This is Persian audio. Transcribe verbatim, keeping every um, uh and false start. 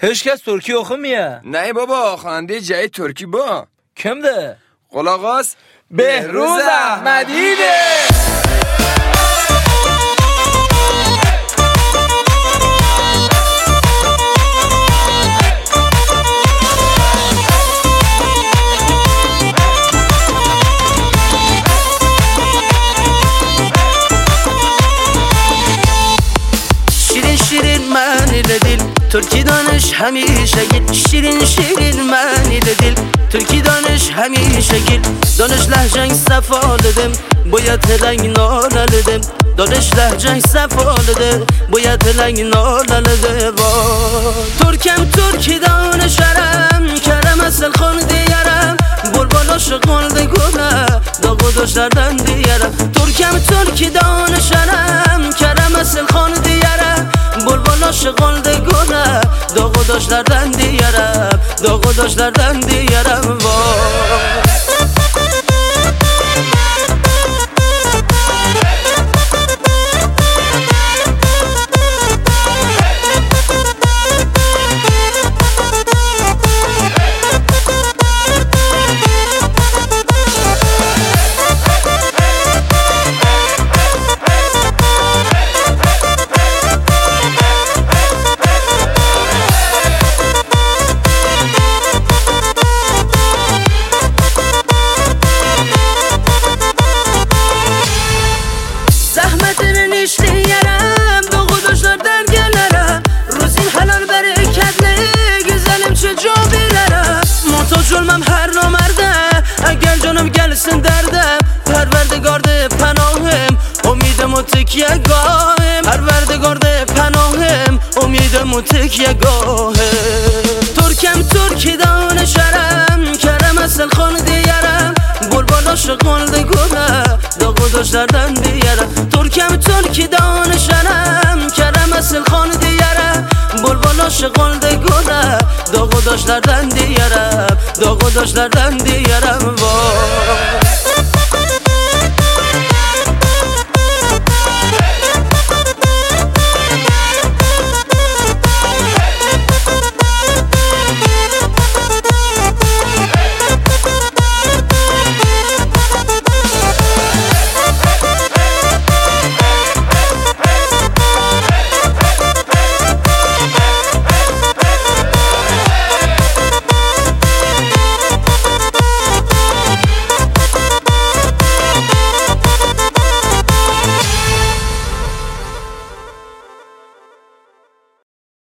هیچ کس ترکی oxumuyor. نه بابا، خواننده جای ترکی با Kimdir? قلاغاس بهروز احمدیده. شیرین شیرین منی دل ترکی دانش همیشه گل شیرین شیرین منی دل ترکی دانش همیشه گل دانش لهجنگ صفا دادم باید هلنگ نالده دانش لهجنگ صفا داده باید هلنگ نالده ترکم ترکی دانشرم کرم اصل خون دیارم بلبل شغل ده گونه داغو داشتردن دیارم ترکم ترکی دانشرم کرم اصل خون دیارم بلبل شغل ده گونه داغو داشتردن دیارم داغو داشتردن دیارم işleyerem doğu duşlardan gelirim Ruzin helal bereketli güzelim çocuğu bilerim Muhtaç olmam her namerde Eğer canım gelsin derdim Perverdigardı penahım Umidim o tekye gahim Perverdigardı penahım Umidim o tekye gahim Türkem Türki danışarım Kerem asıl konu diyerem Bulbul şıkol de gune Doğu duşlardan diyerem Türkem Türki danışarım Kerem asıl konu diyerem Bulbul şıkol de gune Doğu duşlardan diyerem Doğu duşlardan diyerem